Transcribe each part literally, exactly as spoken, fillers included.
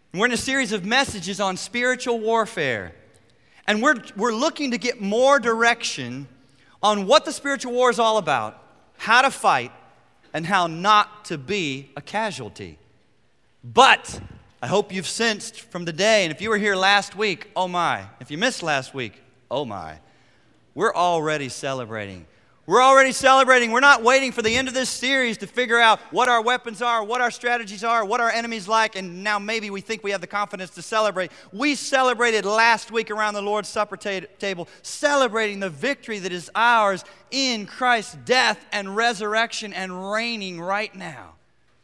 We're in a series of messages on spiritual warfare. And we're, we're looking to get more direction on what the spiritual war is all about, how to fight, and how not to be a casualty. But I hope you've sensed from the day, and if you were here last week, oh my. If you missed last week, oh my. We're already celebrating. We're already celebrating. We're not waiting for the end of this series to figure out what our weapons are, what our strategies are, what our enemy's like, and now maybe we think we have the confidence to celebrate. We celebrated last week around the Lord's Supper ta- table, celebrating the victory that is ours in Christ's death and resurrection and reigning right now.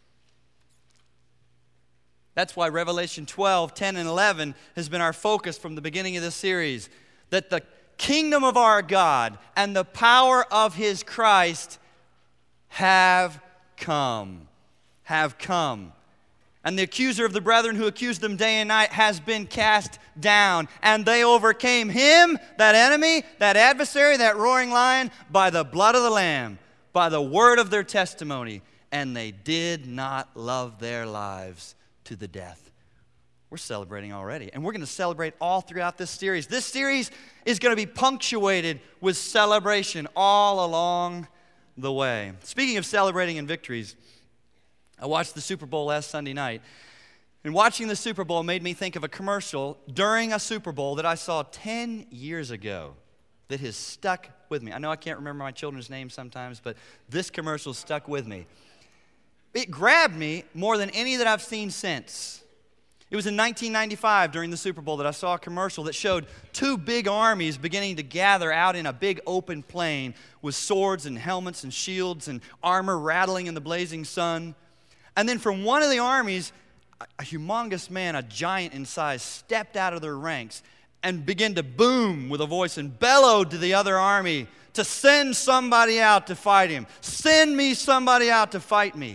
That's why Revelation twelve, ten, and eleven has been our focus from the beginning of this series, that the kingdom of our God and the power of His Christ have come. Have come. And the accuser of the brethren who accused them day and night has been cast down. And they overcame him, that enemy, that adversary, that roaring lion, by the blood of the Lamb, by the word of their testimony. And they did not love their lives to the death. We're celebrating already, and we're going to celebrate all throughout this series. This series is going to be punctuated with celebration all along the way. Speaking of celebrating and victories, I watched the Super Bowl last Sunday night, and watching the Super Bowl made me think of a commercial during a Super Bowl that I saw ten years ago that has stuck with me. I know I can't remember my children's names sometimes, but this commercial stuck with me. It grabbed me more than any that I've seen since. It was in nineteen ninety-five during the Super Bowl that I saw a commercial that showed two big armies beginning to gather out in a big open plain with swords and helmets and shields and armor rattling in the blazing sun. And then from one of the armies, a humongous man, a giant in size, stepped out of their ranks and began to boom with a voice and bellowed to the other army to send somebody out to fight him. Send me somebody out to fight me.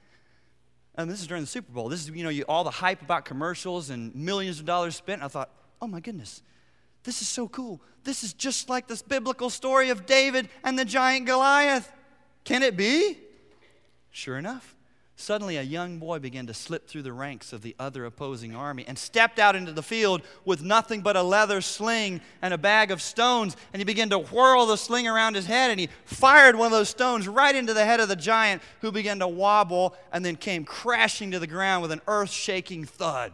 And this is during the Super Bowl. This is, you know, you, all the hype about commercials and millions of dollars spent. I thought, oh my goodness, this is so cool. This is just like this biblical story of David and the giant Goliath. Can it be? Sure enough, suddenly a young boy began to slip through the ranks of the other opposing army and stepped out into the field with nothing but a leather sling and a bag of stones. And he began to whirl the sling around his head, and he fired one of those stones right into the head of the giant, who began to wobble and then came crashing to the ground with an earth-shaking thud.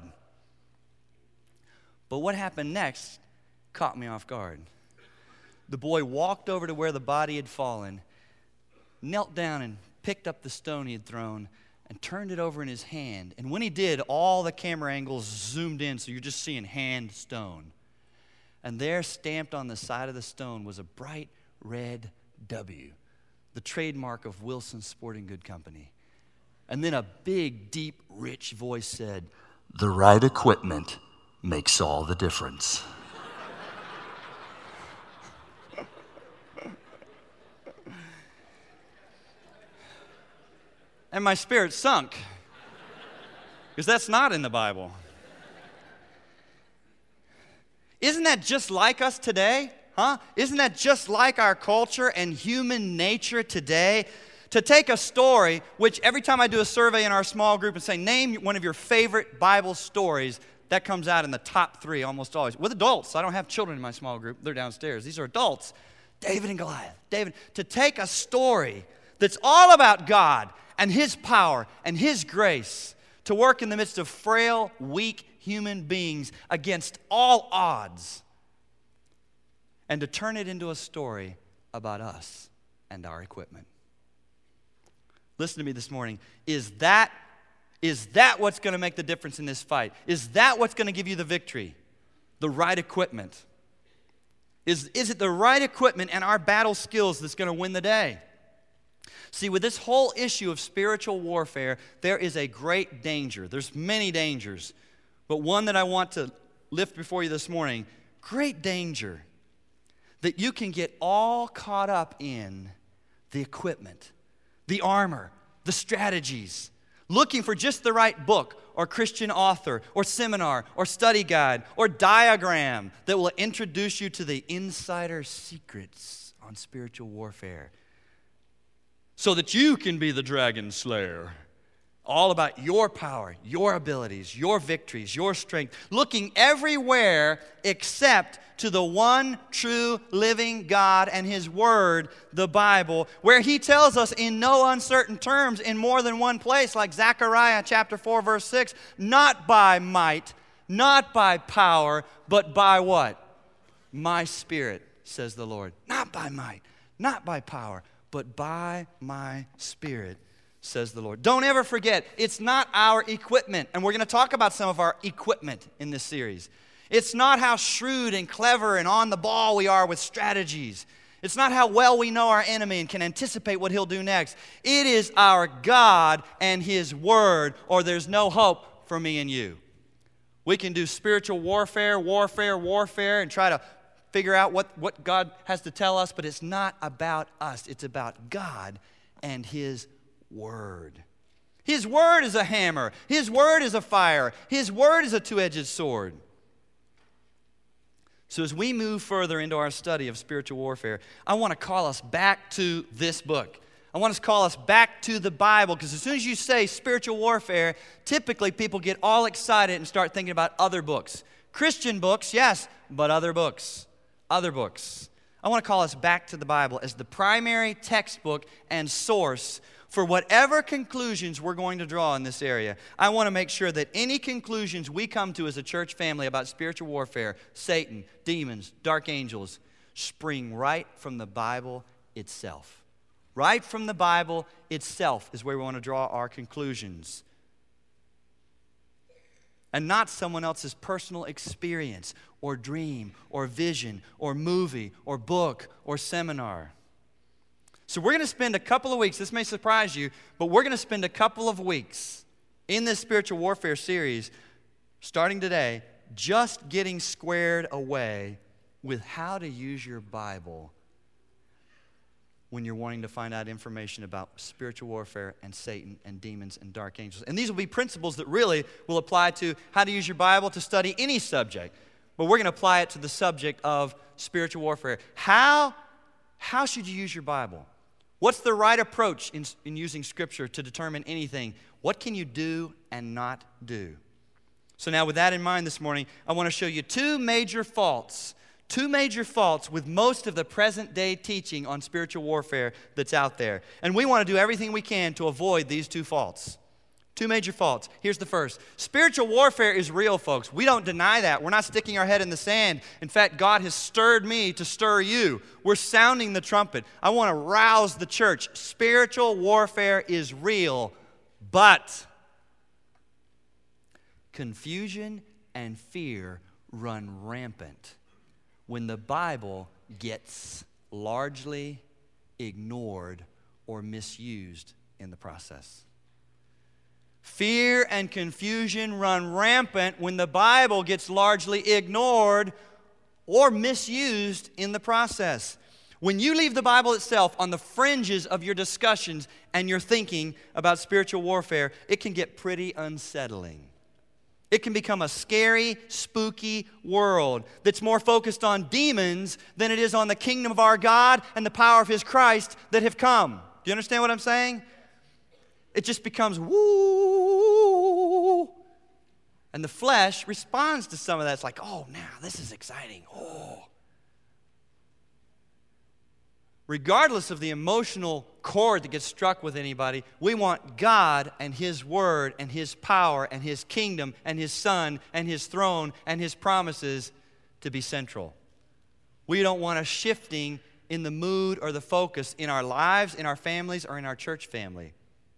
But what happened next caught me off guard. The boy walked over to where the body had fallen, knelt down and picked up the stone he had thrown, and turned it over in his hand. And when he did, all the camera angles zoomed in, so you're just seeing hand stone. And there, stamped on the side of the stone, was a bright red W, the trademark of Wilson's Sporting Good Company. And then a big, deep, rich voice said, "The right equipment makes all the difference." And my spirit sunk, because that's not in the Bible. Isn't that just like us today? Huh? Isn't that just like our culture and human nature today? To take a story, which every time I do a survey in our small group and say, name one of your favorite Bible stories, that comes out in the top three almost always. With adults. I don't have children in my small group. They're downstairs. These are adults. David and Goliath. David. To take a story that's all about God and His power and His grace to work in the midst of frail, weak human beings against all odds, and to turn it into a story about us and our equipment. Listen to me this morning. Is that, is that what's going to make the difference in this fight? Is that what's going to give you the victory? The right equipment. Is, is it the right equipment and our battle skills that's going to win the day? See, with this whole issue of spiritual warfare, there is a great danger. There's many dangers, but one that I want to lift before you this morning, great danger that you can get all caught up in the equipment, the armor, the strategies, looking for just the right book or Christian author or seminar or study guide or diagram that will introduce you to the insider secrets on spiritual warfare, so that you can be the dragon slayer All about your power, your abilities, your victories, your strength. Looking everywhere except to the one true living God and His Word, the Bible, where He tells us in no uncertain terms in more than one place, like Zechariah chapter four, verse six, not by might, not by power, but by what? My Spirit, says the Lord. Not by might, not by power, but by my Spirit, says the Lord. Don't ever forget, it's not our equipment. And we're going to talk about some of our equipment in this series. It's not how shrewd and clever and on the ball we are with strategies. It's not how well we know our enemy and can anticipate what he'll do next. It is our God and His Word, or there's no hope for me and you. We can do spiritual warfare, warfare, warfare, and try to figure out what, what God has to tell us, but it's not about us. It's about God and His Word. His Word is a hammer. His Word is a fire. His Word is a two-edged sword. So as we move further into our study of spiritual warfare, I want to call us back to this book. I want to call us back to the Bible, because as soon as you say spiritual warfare, typically people get all excited and start thinking about other books. Christian books, yes, but other books. Other books. I want to call us back to the Bible as the primary textbook and source for whatever conclusions we're going to draw in this area. I want to make sure that any conclusions we come to as a church family about spiritual warfare, Satan, demons, dark angels, spring right from the Bible itself. Right from the Bible itself is where we want to draw our conclusions. And not someone else's personal experience or dream or vision or movie or book or seminar. So we're going to spend a couple of weeks, this may surprise you, but we're going to spend a couple of weeks in this spiritual warfare series, starting today, just getting squared away with how to use your Bible when you're wanting to find out information about spiritual warfare and Satan and demons and dark angels. And these will be principles that really will apply to how to use your Bible to study any subject. But we're going to apply it to the subject of spiritual warfare. How, how should you use your Bible? What's the right approach in, in using Scripture to determine anything? What can you do and not do? So now with that in mind this morning, I want to show you two major faults Two major faults with most of the present day teaching on spiritual warfare that's out there. And we want to do everything we can to avoid these two faults. Two major faults. Here's the first. Spiritual warfare is real, folks. We don't deny that. We're not sticking our head in the sand. In fact, God has stirred me to stir you. We're sounding the trumpet. I want to rouse the church. Spiritual warfare is real, but confusion and fear run rampant when the Bible gets largely ignored or misused in the process. Fear and confusion run rampant when the Bible gets largely ignored or misused in the process. When you leave the Bible itself on the fringes of your discussions and your thinking about spiritual warfare, it can get pretty unsettling. It can become a scary, spooky world that's more focused on demons than it is on the kingdom of our God and the power of His Christ that have come. Do you understand what I'm saying? It just becomes woo. And the flesh responds to some of that. It's like, oh, now this is exciting. Oh. Regardless of the emotional chord that gets struck with anybody, we want God and His Word and His power and His kingdom and His Son and His throne and His promises to be central. We don't want a shifting in the mood or the focus in our lives, in our families, or in our church family.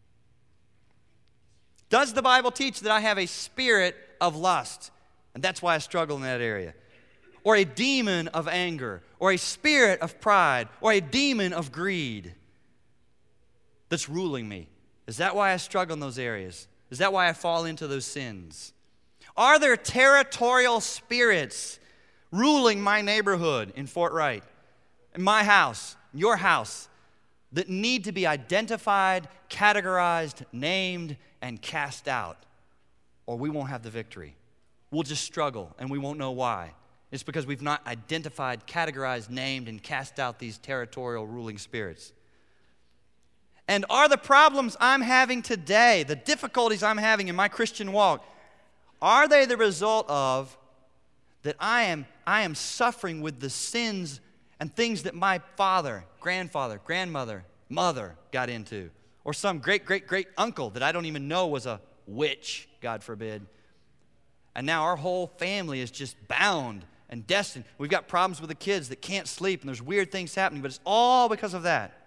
Does the Bible teach that I have a spirit of lust? And that's why I struggle in that area. Or a demon of anger, or a spirit of pride, or a demon of greed that's ruling me? Is that why I struggle in those areas? Is that why I fall into those sins? Are there territorial spirits ruling my neighborhood in Fort Wright, in my house, your house, that need to be identified, categorized, named, and cast out? Or we won't have the victory. We'll just struggle, and we won't know why. It's because we've not identified, categorized, named, and cast out these territorial ruling spirits. And are the problems I'm having today, the difficulties I'm having in my Christian walk, are they the result of that I am, I am suffering with the sins and things that my father, grandfather, grandmother, mother got into? Or some great, great, great uncle that I don't even know was a witch, God forbid. And now our whole family is just bound and destined. We've got problems with the kids that can't sleep, and there's weird things happening, but it's all because of that.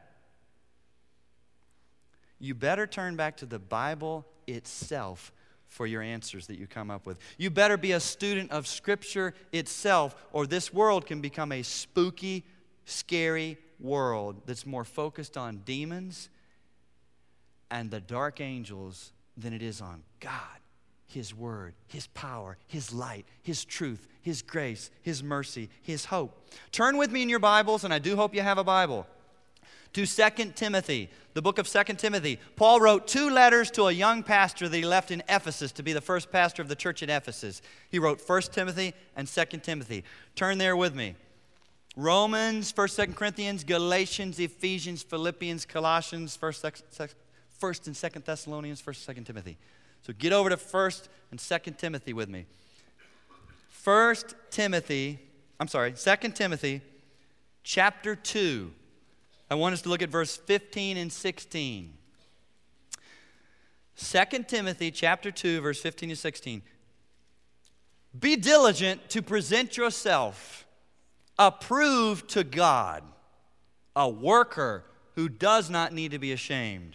You better turn back to the Bible itself for your answers that you come up with. You better be a student of Scripture itself, or this world can become a spooky, scary world that's more focused on demons and the dark angels than it is on God, His Word, His power, His light, His truth, His grace, His mercy, His hope. Turn with me in your Bibles, and I do hope you have a Bible, to Second Timothy, the book of Second Timothy. Paul wrote two letters to a young pastor that he left in Ephesus to be the first pastor of the church in Ephesus. He wrote First Timothy and Second Timothy. Turn there with me. Romans, First, Second Corinthians, Galatians, Ephesians, Philippians, Colossians, First, First and Second Thessalonians, First and Second Timothy. So get over to First and Second Timothy with me. First Timothy, I'm sorry, Second Timothy, chapter two. I want us to look at verse fifteen and sixteen. Second Timothy chapter two, verse fifteen and sixteen. Be diligent to present yourself approved to God, a worker who does not need to be ashamed,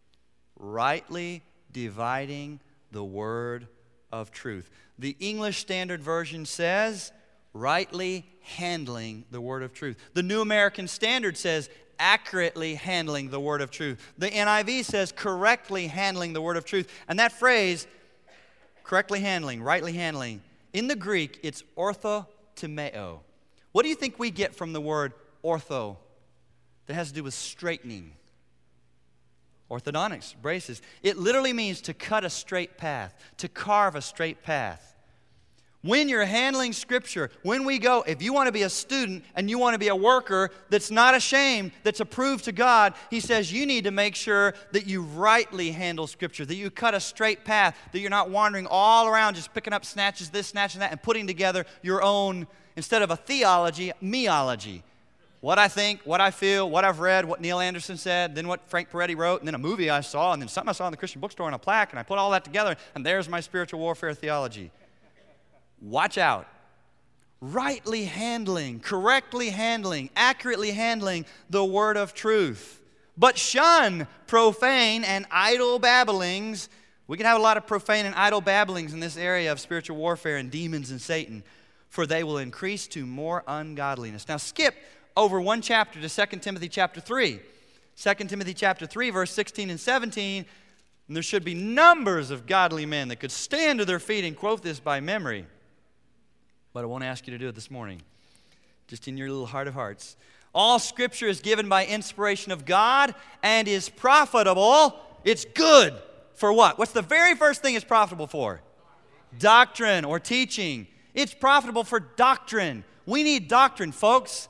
rightly dividing the word of truth. The English Standard Version says, rightly handling the word of truth. The New American Standard says, accurately handling the word of truth. The N I V says, correctly handling the word of truth. And that phrase, correctly handling, rightly handling, in the Greek, it's orthotimeo. What do you think we get from the word ortho that has to do with straightening? Orthodontics, braces. It literally means to cut a straight path, to carve a straight path. When you're handling Scripture, when we go, if you want to be a student and you want to be a worker that's not ashamed, that's approved to God, he says you need to make sure that you rightly handle Scripture, that you cut a straight path, that you're not wandering all around just picking up snatches, this, snatch, and that, and putting together your own, instead of a theology, meology. What I think, what I feel, what I've read, what Neil Anderson said, then what Frank Peretti wrote, and then a movie I saw, and then something I saw in the Christian bookstore on a plaque, and I put all that together, and there's my spiritual warfare theology. Watch out. Rightly handling, correctly handling, accurately handling the word of truth. But shun profane and idle babblings. We can have a lot of profane and idle babblings in this area of spiritual warfare and demons and Satan, for they will increase to more ungodliness. Now skip over one chapter to Second Timothy chapter three. Second Timothy chapter three, verse sixteen and seventeen. And there should be numbers of godly men that could stand to their feet and quote this by memory. But I won't ask you to do it this morning. Just in your little heart of hearts. All Scripture is given by inspiration of God and is profitable. It's good for what? What's the very first thing it's profitable for? Doctrine or teaching. It's profitable for doctrine. We need doctrine, folks.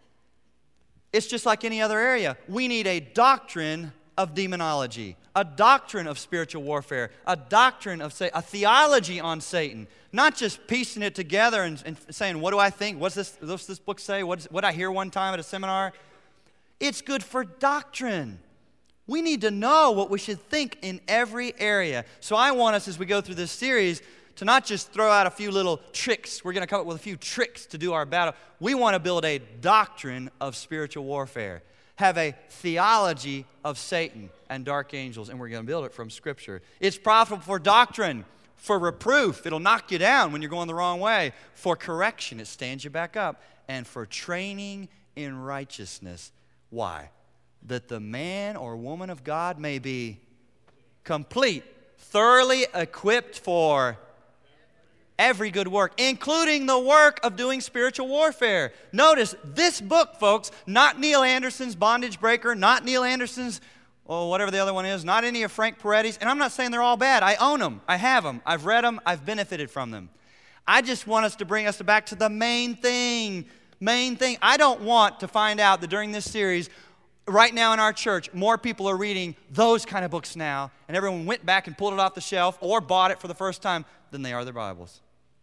It's just like any other area. We need a doctrine of demonology, a doctrine of spiritual warfare, a doctrine of, say, a theology on Satan. Not just piecing it together and, and saying, what do I think? What's this, what's this book say? What did I hear one time at a seminar? It's good for doctrine. We need to know what we should think in every area. So I want us, as we go through this series, to not just throw out a few little tricks. We're going to come up with a few tricks to do our battle. We want to build a doctrine of spiritual warfare. Have a theology of Satan and dark angels, and we're going to build it from Scripture. It's profitable for doctrine, for reproof. It'll knock you down when you're going the wrong way. For correction, it stands you back up. And for training in righteousness. Why? That the man or woman of God may be complete, thoroughly equipped for every good work, including the work of doing spiritual warfare. Notice, this book, folks, not Neil Anderson's Bondage Breaker, not Neil Anderson's, oh, whatever the other one is, not any of Frank Peretti's, and I'm not saying they're all bad. I own them. I have them. I've read them. I've benefited from them. I just want us to bring us back to the main thing. Main thing. I don't want to find out that during this series, right now in our church, more people are reading those kind of books now, and everyone went back and pulled it off the shelf or bought it for the first time than they are their Bibles.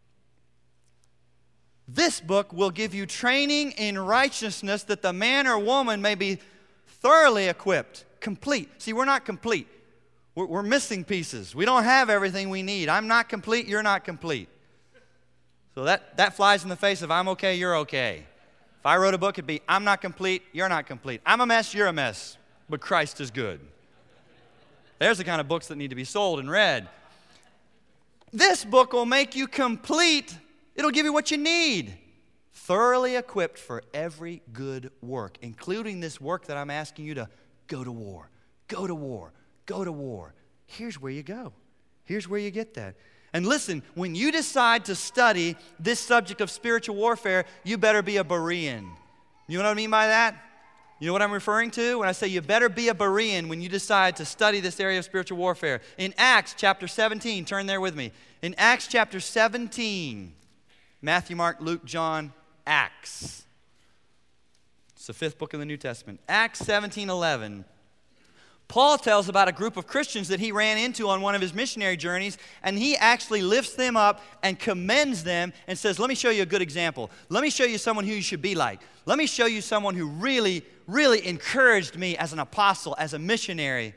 This book will give you training in righteousness that the man or woman may be thoroughly equipped, complete. See, we're not complete. We're, we're missing pieces. We don't have everything we need. I'm not complete, you're not complete. So that, that flies in the face of I'm okay, you're okay. If I wrote a book, it'd be I'm not complete, you're not complete. I'm a mess, you're a mess, but Christ is good. There's the kind of books that need to be sold and read. This book will make you complete. It'll give you what you need. Thoroughly equipped for every good work, including this work that I'm asking you to go to war. Go to war. Go to war. Here's where you go. Here's where you get that. And listen, when you decide to study this subject of spiritual warfare, you better be a Berean. You know what I mean by that? You know what I'm referring to? When I say you better be a Berean when you decide to study this area of spiritual warfare. In Acts chapter seventeen, turn there with me. In Acts chapter seventeen, Matthew, Mark, Luke, John, Acts. It's the fifth book of the New Testament. Acts seventeen eleven. Paul tells about a group of Christians that he ran into on one of his missionary journeys, and he actually lifts them up and commends them and says, let me show you a good example. Let me show you someone who you should be like. Let me show you someone who really, really encouraged me as an apostle, as a missionary.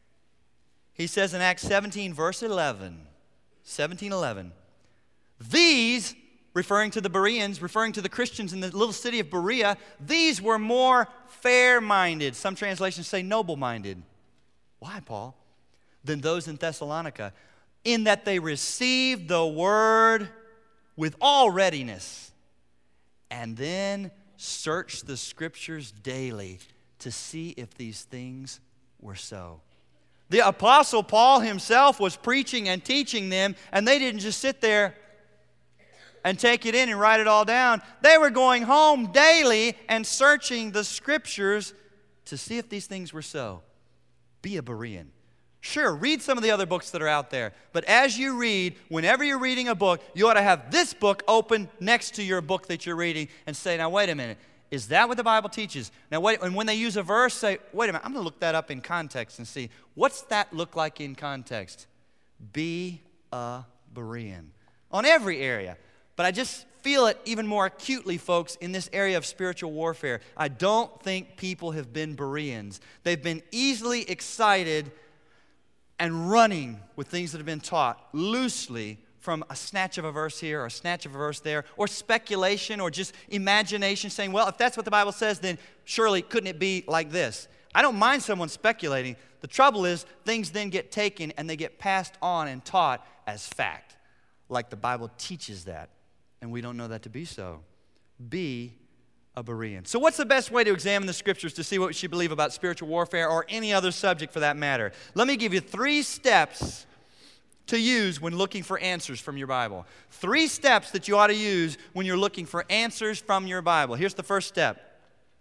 He says in Acts seventeen, verse eleven, seventeen eleven, these, referring to the Bereans, referring to the Christians in the little city of Berea, these were more fair-minded. Some translations say noble-minded. Why, Paul? Than those in Thessalonica, in that they received the word with all readiness, and then searched the Scriptures daily to see if these things were so. The Apostle Paul himself was preaching and teaching them, and they didn't just sit there and take it in and write it all down. They were going home daily and searching the Scriptures to see if these things were so. Be a Berean. Sure, read some of the other books that are out there. But as you read, whenever you're reading a book, you ought to have this book open next to your book that you're reading and say, now wait a minute, is that what the Bible teaches? Now wait, and when they use a verse, say, wait a minute, I'm going to look that up in context and see, what's that look like in context? Be a Berean. On every area. But I just feel it even more acutely, folks, in this area of spiritual warfare. I don't think people have been Bereans. They've been easily excited and running with things that have been taught loosely from a snatch of a verse here or a snatch of a verse there, or speculation or just imagination, saying, well, if that's what the Bible says, then surely couldn't it be like this? I don't mind someone speculating. The trouble is things then get taken and they get passed on and taught as fact, like the Bible teaches that. And we don't know that to be so. Be a Berean. So what's the best way to examine the Scriptures to see what we should believe about spiritual warfare or any other subject for that matter? Let me give you three steps to use when looking for answers from your Bible. Three steps that you ought to use when you're looking for answers from your Bible. Here's the first step.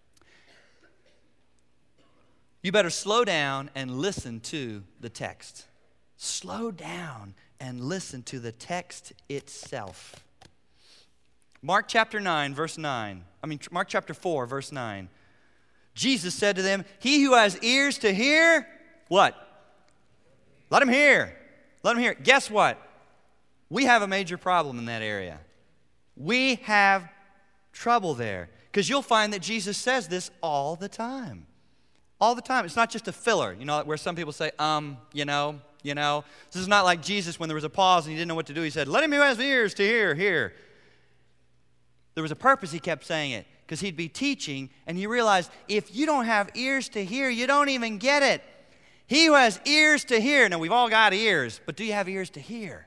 You better slow down and listen to the text. Slow down and listen to the text itself. Mark chapter nine, verse nine. I mean, Mark chapter four, verse nine. Jesus said to them, he who has ears to hear, what? Let him hear. Let him hear. Guess what? We have a major problem in that area. We have trouble there. Because you'll find that Jesus says this all the time. All the time. It's not just a filler, you know, where some people say, um, you know, you know. This is not like Jesus when there was a pause and he didn't know what to do. He said, let him who has ears to hear, hear. There was a purpose he kept saying it, because he'd be teaching, and he realized if you don't have ears to hear, you don't even get it. He who has ears to hear. Now, we've all got ears, but do you have ears to hear?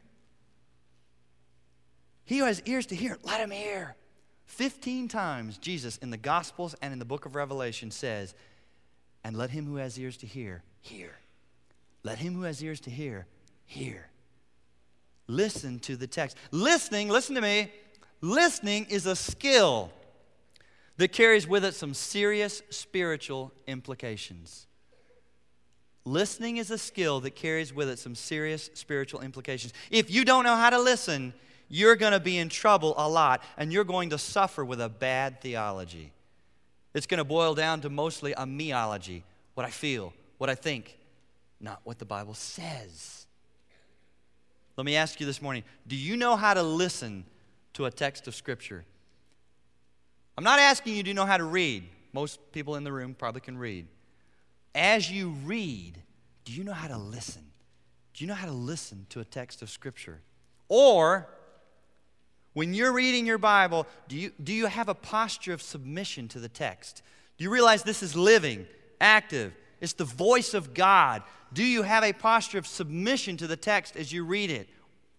He who has ears to hear, let him hear. Fifteen times Jesus in the Gospels and in the book of Revelation says, and let him who has ears to hear, hear. Let him who has ears to hear, hear. Listen to the text. Listening, listen to me, listening is a skill that carries with it some serious spiritual implications. Listening is a skill that carries with it some serious spiritual implications. If you don't know how to listen, you're going to be in trouble a lot, and you're going to suffer with a bad theology. It's going to boil down to mostly a meology, what I feel, what I think, not what the Bible says. Let me ask you this morning, do you know how to listen to a text of Scripture? I'm not asking you, do you know how to read? Most people in the room probably can read. As you read, do you know how to listen? Do you know how to listen to a text of Scripture? Or, when you're reading your Bible, do you, do you have a posture of submission to the text? Do you realize this is living, active? It's the voice of God. Do you have a posture of submission to the text as you read it?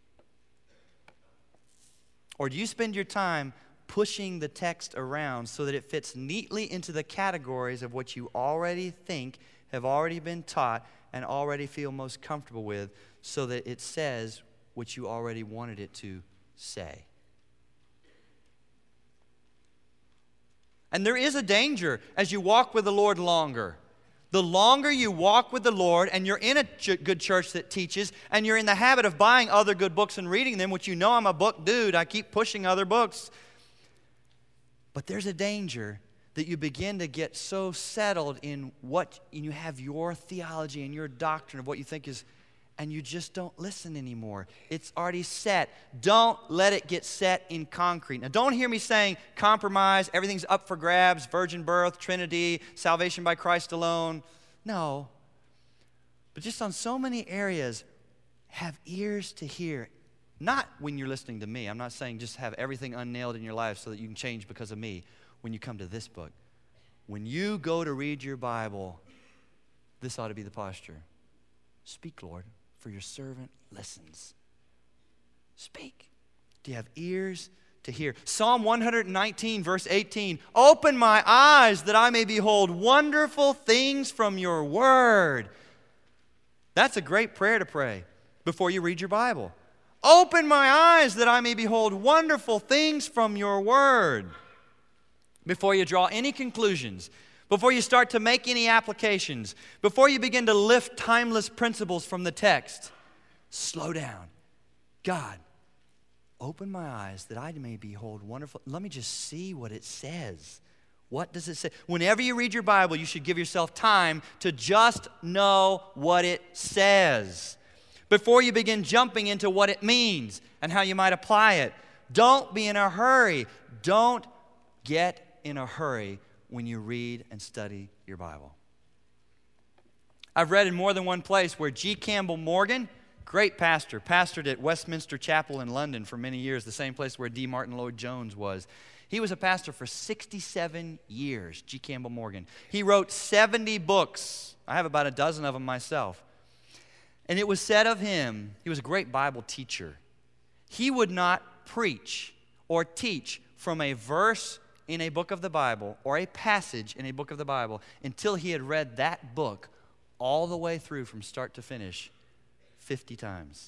Or do you spend your time pushing the text around so that it fits neatly into the categories of what you already think, have already been taught, and already feel most comfortable with, so that it says what you already wanted it to say? And there is a danger as you walk with the Lord longer. The longer you walk with the Lord and you're in a ch- good church that teaches, and you're in the habit of buying other good books and reading them, which you know I'm a book dude, I keep pushing other books. But there's a danger that you begin to get so settled in what, and you have your theology and your doctrine of what you think is, and you just don't listen anymore. It's already set. Don't let it get set in concrete. Now, don't hear me saying compromise, everything's up for grabs, virgin birth, Trinity, salvation by Christ alone. No. But just on so many areas, have ears to hear. Not when you're listening to me. I'm not saying just have everything unnailed in your life so that you can change because of me when you come to this book. When you go to read your Bible, this ought to be the posture. Speak, Lord, for your servant listens. Speak. Do you have ears to hear? Psalm one nineteen, verse eighteen. Open my eyes that I may behold wonderful things from your word. That's a great prayer to pray before you read your Bible. Open my eyes that I may behold wonderful things from your word. Before you draw any conclusions, before you start to make any applications, before you begin to lift timeless principles from the text, slow down. God, open my eyes that I may behold wonderful. Let me just see what it says. What does it say? Whenever you read your Bible, you should give yourself time to just know what it says before you begin jumping into what it means and how you might apply it. Don't be in a hurry. Don't get in a hurry when you read and study your Bible. I've read in more than one place where G. Campbell Morgan, great pastor, pastored at Westminster Chapel in London for many years, the same place where D. Martin Lloyd-Jones was. He was a pastor for sixty-seven years, G. Campbell Morgan. He wrote seventy books. I have about a dozen of them myself. And it was said of him, he was a great Bible teacher. He would not preach or teach from a verse in a book of the Bible or a passage in a book of the Bible until he had read that book all the way through from start to finish fifty times.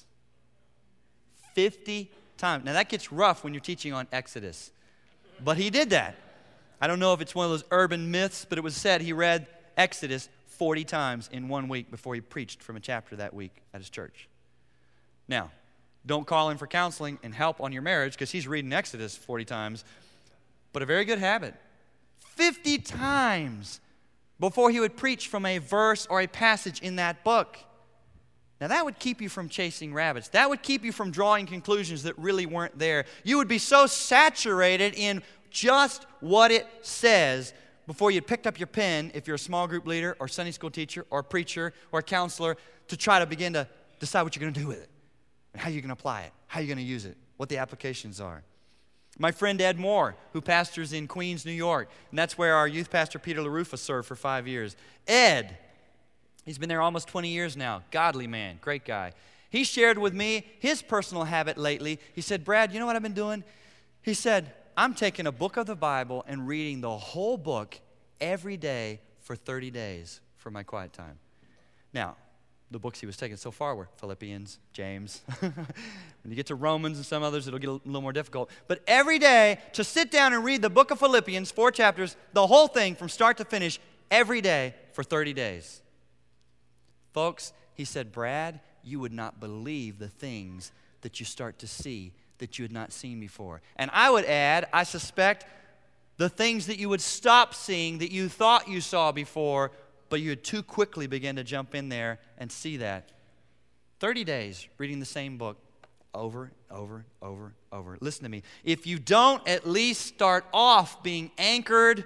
fifty times. Now that gets rough when you're teaching on Exodus. But he did that. I don't know if it's one of those urban myths, but it was said he read Exodus forty times in one week before he preached from a chapter that week at his church. Now, don't call him for counseling and help on your marriage because he's reading Exodus forty times, but a very good habit. fifty times before he would preach from a verse or a passage in that book. Now that would keep you from chasing rabbits. That would keep you from drawing conclusions that really weren't there. You would be so saturated in just what it says before you picked up your pen, if you're a small group leader or Sunday school teacher or preacher or counselor, to try to begin to decide what you're going to do with it and how you're going to apply it, how you're going to use it, what the applications are. My friend Ed Moore, who pastors in Queens, New York, and that's where our youth pastor Peter LaRufa served for five years. Ed, he's been there almost twenty years now. Godly man, great guy. He shared with me his personal habit lately. He said, Brad, you know what I've been doing? He said, I'm taking a book of the Bible and reading the whole book every day for thirty days for my quiet time. Now, the books he was taking so far were Philippians, James. When you get to Romans and some others, it'll get a little more difficult. But every day, to sit down and read the book of Philippians, four chapters, the whole thing from start to finish, every day for thirty days. Folks, he said, Brad, you would not believe the things that you start to see that you had not seen before. And I would add, I suspect The things that you would stop seeing that you thought you saw before, but you had too quickly began to jump in there and see that. thirty days reading the same book over, over, over, over. Listen to me. If you don't at least start off being anchored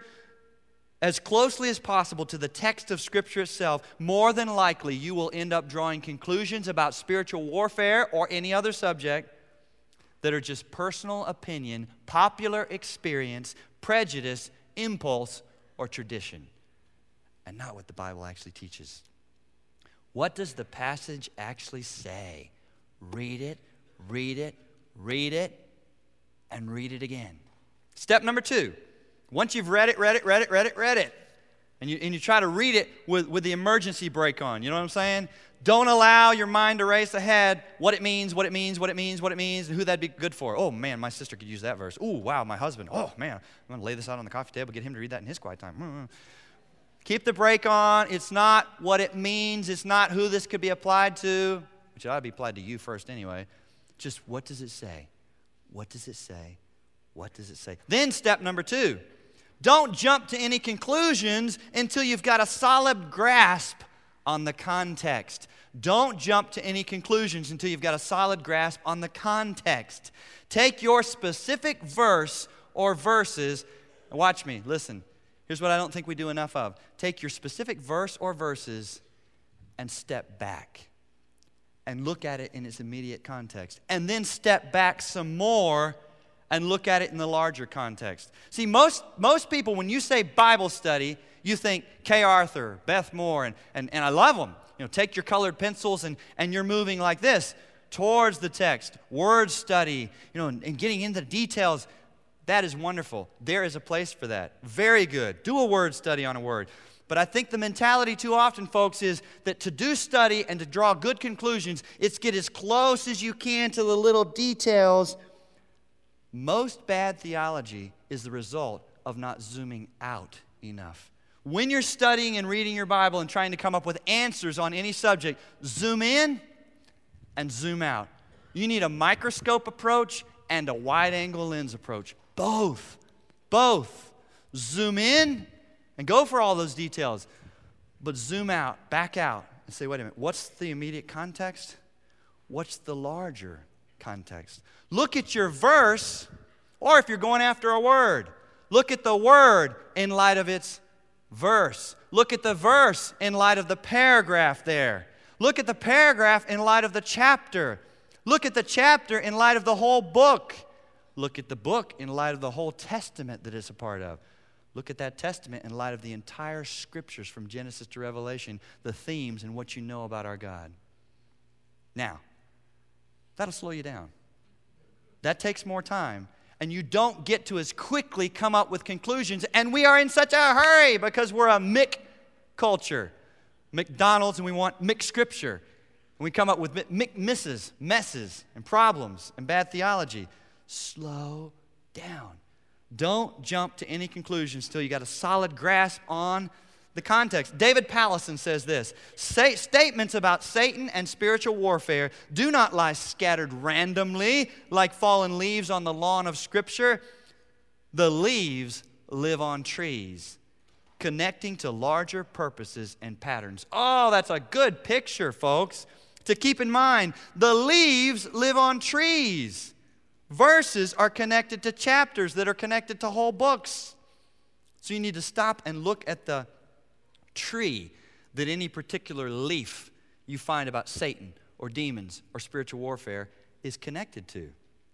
as closely as possible to the text of Scripture itself, more than likely you will end up drawing conclusions about spiritual warfare or any other subject that are just personal opinion, popular experience, prejudice, impulse, or tradition, and not what the Bible actually teaches. What does the passage actually say? Read it, read it, read it, and read it again. Step number two. Once you've read it, read it, read it, read it, read it, and you, and you try to read it with, with the emergency brake on, you know what I'm saying? Don't allow your mind to race ahead what it means, what it means, what it means, what it means, and who that'd be good for. Oh, man, my sister could use that verse. Oh, wow, my husband. Oh, man, I'm going to lay this out on the coffee table, get him to read that in his quiet time. Keep the brake on. It's not what it means. It's not who this could be applied to, which ought to be applied to you first anyway. Just what does it say? What does it say? What does it say? Then step number two. Don't jump to any conclusions until you've got a solid grasp on the context. Don't jump to any conclusions until you've got a solid grasp on the context. Take your specific verse or verses. Watch me, listen. Here's what I don't think we do enough of. Take your specific verse or verses and step back and look at it in its immediate context. And then step back some more and look at it in the larger context. See, most, most people, when you say Bible study, you think Kay Arthur, Beth Moore, and, and, and I love them. You know, take your colored pencils and, and you're moving like this towards the text. Word study, you know, and, and getting into the details. That is wonderful. There is a place for that. Very good. Do a word study on a word. But I think the mentality too often, folks, is that to do study and to draw good conclusions, it's get as close as you can to the little details. Most bad theology is the result of not zooming out enough. When you're studying and reading your Bible and trying to come up with answers on any subject, zoom in and zoom out. You need a microscope approach and a wide-angle lens approach. Both. Both. Zoom in and go for all those details. But zoom out, back out, and say, wait a minute, what's the immediate context? What's the larger context? Look at your verse, or if you're going after a word, look at the word in light of its verse. Look at the verse in light of the paragraph there. Look at the paragraph in light of the chapter. Look at the chapter in light of the whole book. Look at the book in light of the whole testament that it's a part of. Look at that testament in light of the entire scriptures from Genesis to Revelation, the themes and what you know about our God. Now, that'll slow you down. That takes more time. And you don't get to as quickly come up with conclusions. And we are in such a hurry because we're a Mick culture. McDonald's, and we want Mick scripture. And we come up with Mick misses, messes, and problems, and bad theology. Slow down. Don't jump to any conclusions until you got a solid grasp on the context. David Pallison says this: Say, statements about Satan and spiritual warfare do not lie scattered randomly like fallen leaves on the lawn of Scripture. The leaves live on trees, connecting to larger purposes and patterns. Oh, that's a good picture, folks, to keep in mind. The leaves live on trees. Verses are connected to chapters that are connected to whole books. So you need to stop and look at the tree that any particular leaf you find about Satan or demons or spiritual warfare is connected to.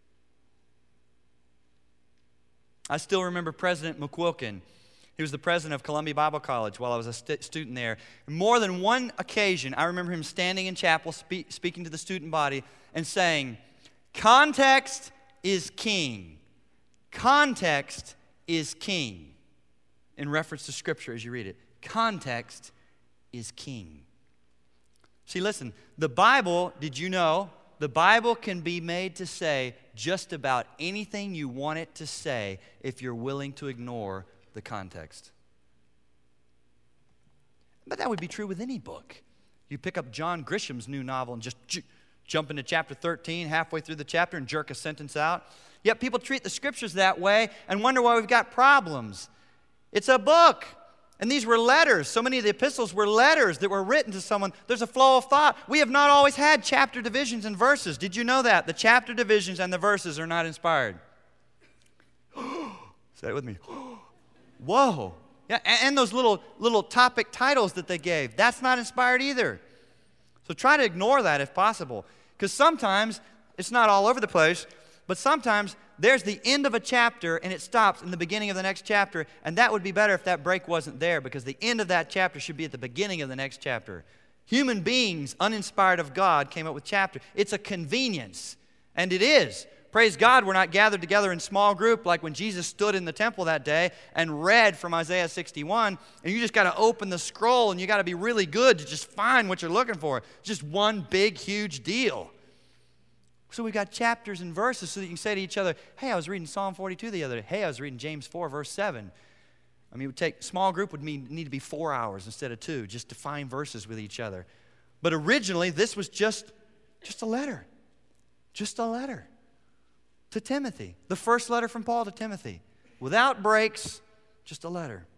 I still remember President McQuilkin. He was the president of Columbia Bible College while I was a st- student there. More than one occasion, I remember him standing in chapel spe- speaking to the student body and saying, context is king. Context is king. In reference to Scripture as you read it. Context is king. See, listen, the Bible, did you know, the Bible can be made to say just about anything you want it to say if you're willing to ignore the context. But that would be true with any book. You pick up John Grisham's new novel and just jump into chapter thirteen, halfway through the chapter, and jerk a sentence out. Yet people treat the Scriptures that way and wonder why we've got problems. It's a book. And these were letters. So many of the epistles were letters that were written to someone. There's a flow of thought. We have not always had chapter divisions and verses. Did you know that? The chapter divisions and the verses are not inspired. Say it with me. Whoa. Yeah, and those little, little topic titles that they gave, that's not inspired either. So try to ignore that if possible. Because sometimes, it's not all over the place, but sometimes there's the end of a chapter and it stops in the beginning of the next chapter, and that would be better if that break wasn't there, because the end of that chapter should be at the beginning of the next chapter. Human beings, uninspired of God, came up with chapter. It's a convenience, and it is. Praise God, we're not gathered together in small group like when Jesus stood in the temple that day and read from Isaiah sixty-one, and you just got to open the scroll and you got to be really good to just find what you're looking for. It's just one big, huge deal. So we've got chapters and verses so that you can say to each other, hey, I was reading Psalm forty-two the other day. Hey, I was reading James four, verse seven. I mean, it would take, small group would mean, need to be four hours instead of two, just to find verses with each other. But originally, this was just, just a letter. Just a letter to Timothy. The first letter from Paul to Timothy. Without breaks, just a letter.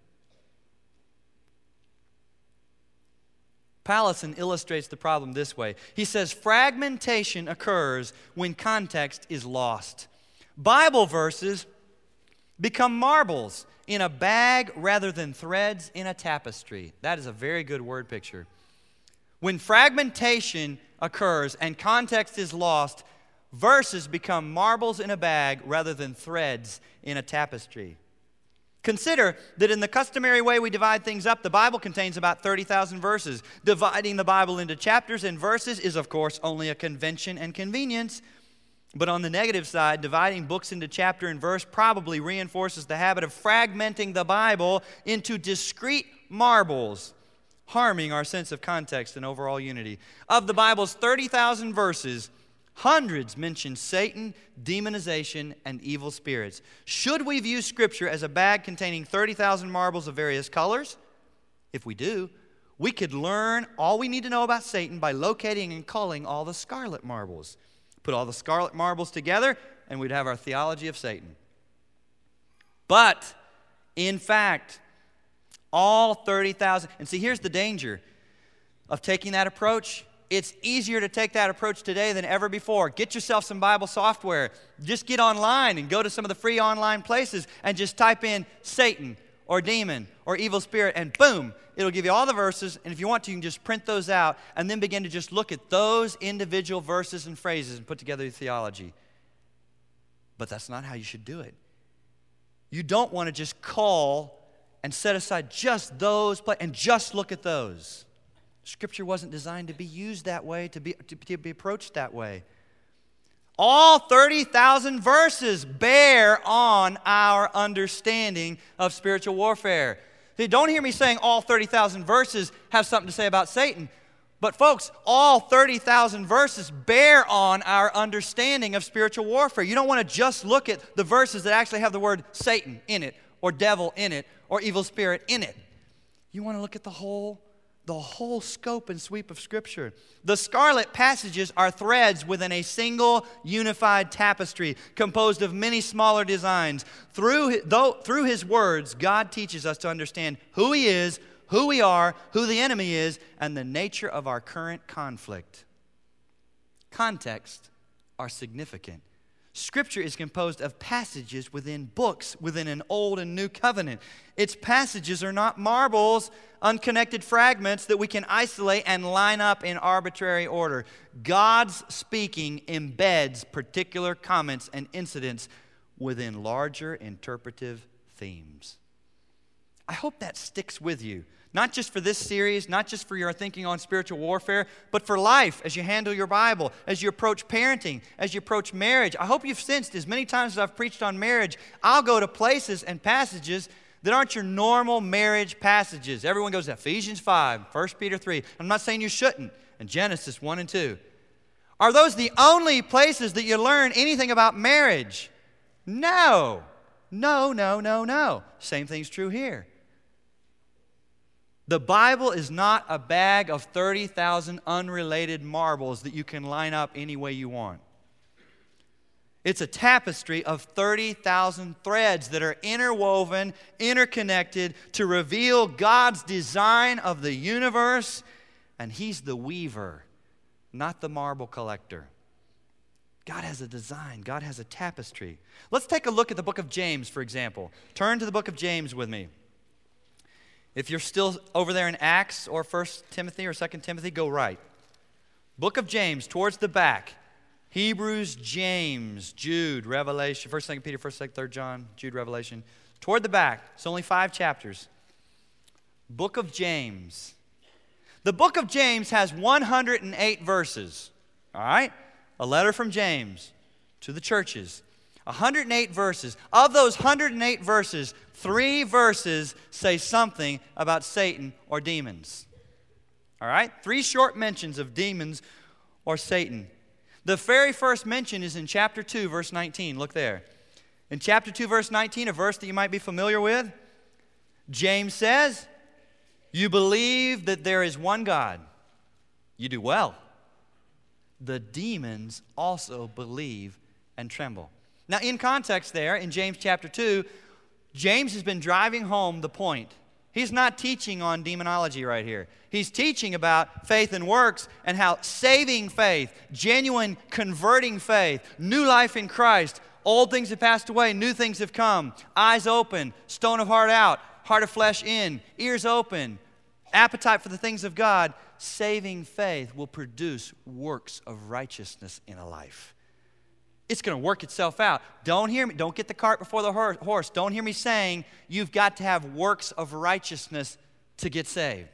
Pallison illustrates the problem this way. He says, fragmentation occurs when context is lost. Bible verses become marbles in a bag rather than threads in a tapestry. That is a very good word picture. When fragmentation occurs and context is lost, verses become marbles in a bag rather than threads in a tapestry. Consider that in the customary way we divide things up, the Bible contains about thirty thousand verses. Dividing the Bible into chapters and verses is, of course, only a convention and convenience. But on the negative side, dividing books into chapter and verse probably reinforces the habit of fragmenting the Bible into discrete marbles, harming our sense of context and overall unity. Of the Bible's thirty thousand verses, hundreds mention Satan, demonization, and evil spirits. Should we view Scripture as a bag containing thirty thousand marbles of various colors? If we do, we could learn all we need to know about Satan by locating and culling all the scarlet marbles. Put all the scarlet marbles together, and we'd have our theology of Satan. But, in fact, all thirty thousand, and see, here's the danger of taking that approach. It's easier to take that approach today than ever before. Get yourself some Bible software. Just get online and go to some of the free online places and just type in Satan or demon or evil spirit, and boom, it'll give you all the verses. And if you want to, you can just print those out and then begin to just look at those individual verses and phrases and put together your theology. But that's not how you should do it. You don't want to just call and set aside just those and just look at those. Scripture wasn't designed to be used that way, to be, to, to be approached that way. All thirty thousand verses bear on our understanding of spiritual warfare. See, don't hear me saying all thirty thousand verses have something to say about Satan. But folks, all thirty thousand verses bear on our understanding of spiritual warfare. You don't want to just look at the verses that actually have the word Satan in it, or devil in it, or evil spirit in it. You want to look at the whole The whole scope and sweep of Scripture. The scarlet passages are threads within a single unified tapestry composed of many smaller designs. Through, though, through His words, God teaches us to understand who He is, who we are, who the enemy is, and the nature of our current conflict. Contexts are significant. Scripture is composed of passages within books within an old and new covenant. Its passages are not marbles, unconnected fragments that we can isolate and line up in arbitrary order. God's speaking embeds particular comments and incidents within larger interpretive themes. I hope that sticks with you. Not just for this series, not just for your thinking on spiritual warfare, but for life as you handle your Bible, as you approach parenting, as you approach marriage. I hope you've sensed as many times as I've preached on marriage, I'll go to places and passages that aren't your normal marriage passages. Everyone goes to Ephesians five, First Peter three. I'm not saying you shouldn't, and Genesis one and two. Are those the only places that you learn anything about marriage? No. No, no, no, no. Same thing's true here. The Bible is not a bag of thirty thousand unrelated marbles that you can line up any way you want. It's a tapestry of thirty thousand threads that are interwoven, interconnected to reveal God's design of the universe. And He's the weaver, not the marble collector. God has a design. God has a tapestry. Let's take a look at the book of James, for example. Turn to the book of James with me. If you're still over there in Acts or First Timothy or Second Timothy, go right. Book of James, towards the back. Hebrews, James, Jude, Revelation, First, Second Peter, First, Second, Third John, Jude, Revelation. Toward the back. It's only five chapters. Book of James. The book of James has one hundred eight verses. All right? A letter from James to the churches. one hundred eight verses. Of those one hundred eight verses, three verses say something about Satan or demons. All right? Three short mentions of demons or Satan. The very first mention is in chapter two, verse nineteen. Look there. In chapter two, verse nineteen, a verse that you might be familiar with, James says, "You believe that there is one God. You do well. The demons also believe and tremble." Now, in context there, in James chapter two, James has been driving home the point. He's not teaching on demonology right here. He's teaching about faith and works and how saving faith, genuine converting faith, new life in Christ, old things have passed away, new things have come, eyes open, stone of heart out, heart of flesh in, ears open, appetite for the things of God. Saving faith will produce works of righteousness in a life. It's going to work itself out. Don't hear me. Don't get the cart before the horse. Don't hear me saying you've got to have works of righteousness to get saved.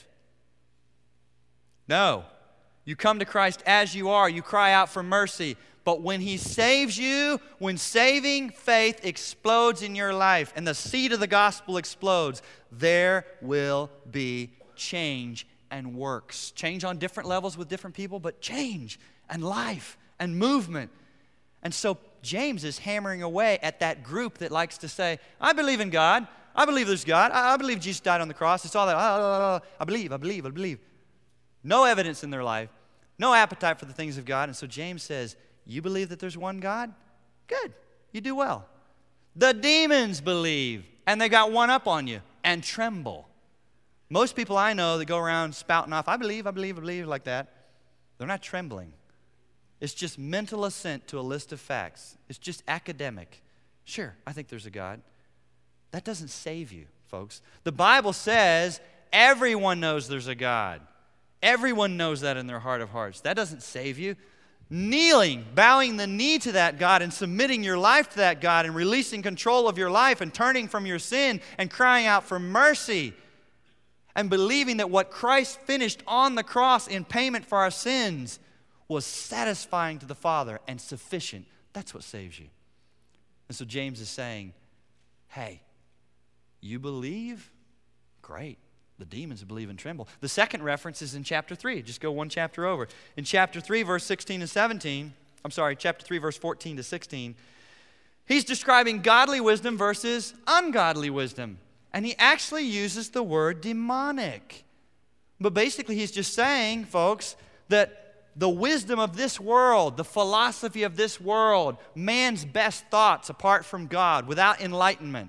No. You come to Christ as you are. You cry out for mercy. But when He saves you, when saving faith explodes in your life and the seed of the gospel explodes, there will be change and works. Change on different levels with different people, but change and life and movement. And so James is hammering away at that group that likes to say, I believe in God. I believe there's God. I, I believe Jesus died on the cross. It's all that. Oh, I believe, I believe, I believe. No evidence in their life. No appetite for the things of God. And so James says, you believe that there's one God? Good. You do well. The demons believe, and they got one up on you, and tremble. Most people I know that go around spouting off, I believe, I believe, I believe, like that, they're not trembling. It's just mental assent to a list of facts. It's just academic. Sure, I think there's a God. That doesn't save you, folks. The Bible says everyone knows there's a God. Everyone knows that in their heart of hearts. That doesn't save you. Kneeling, bowing the knee to that God and submitting your life to that God and releasing control of your life and turning from your sin and crying out for mercy and believing that what Christ finished on the cross in payment for our sins was satisfying to the Father and sufficient. That's what saves you. And so James is saying, hey, you believe? Great. The demons believe and tremble. The second reference is in chapter three. Just go one chapter over. In chapter three, verse sixteen and seventeen, I'm sorry, chapter three, verse fourteen to sixteen, he's describing godly wisdom versus ungodly wisdom. And he actually uses the word demonic. But basically he's just saying, folks, that the wisdom of this world, the philosophy of this world, man's best thoughts apart from God, without enlightenment,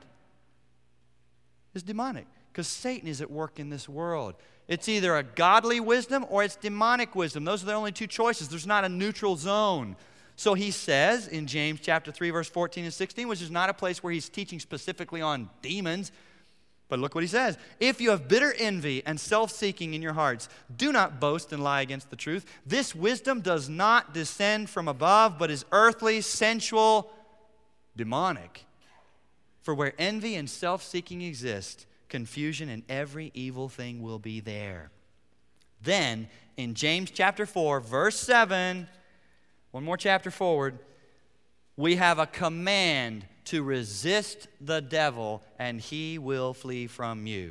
is demonic. Because Satan is at work in this world. It's either a godly wisdom or it's demonic wisdom. Those are the only two choices. There's not a neutral zone. So he says in James chapter three, verse fourteen and sixteen, which is not a place where he's teaching specifically on demons, but look what he says. If you have bitter envy and self-seeking in your hearts, do not boast and lie against the truth. This wisdom does not descend from above, but is earthly, sensual, demonic. For where envy and self-seeking exist, confusion and every evil thing will be there. Then, in James chapter four, verse seven, one more chapter forward, we have a command to resist the devil and he will flee from you.